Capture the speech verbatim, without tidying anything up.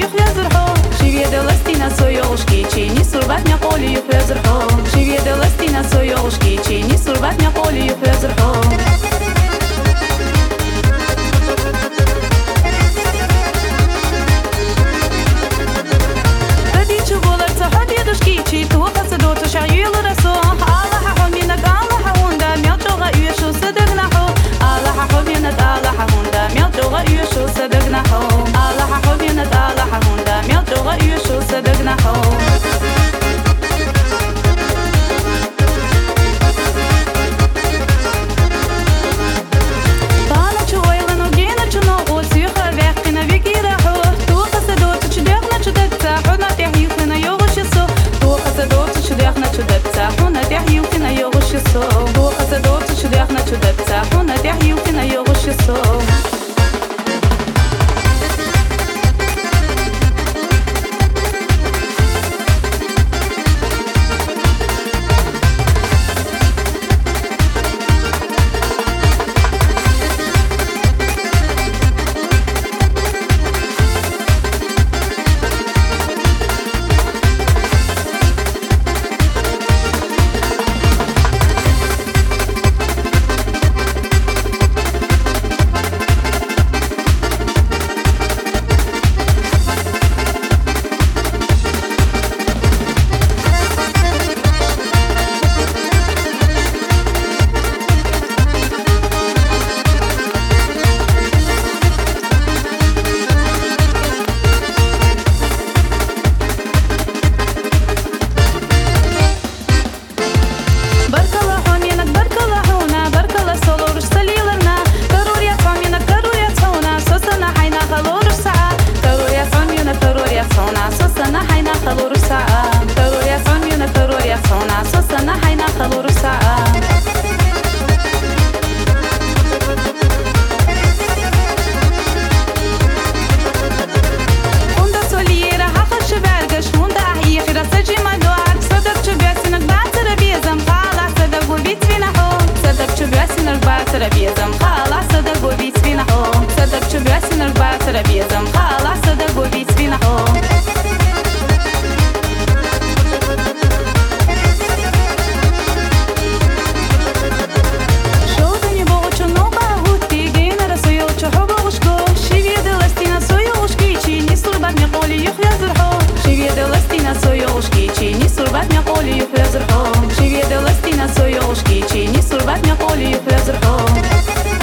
يخلزرحو شيفيا دلستينا سويوشكي تشيني سربات نقولي يخلزرحو شيفيا دلستينا سويوشكي تشيني سربات نقولي يخلزرحو بدي تشوفولر صحتي دشكي تشي تو قصدو تشعيل رسو الله حمينك الله حوندا ميوتوغا يشو صدقناحو الله حمينك الله حوندا ميوتوغا يشو صدقناحو الله حمينك الله حوندا ميوتوغا يشو صدقناحو Бо хасадот чудях на чудеца, хона тях юки на його шесо. Живе до ластина соёшки, чи не сурвать на поле, я зеркал.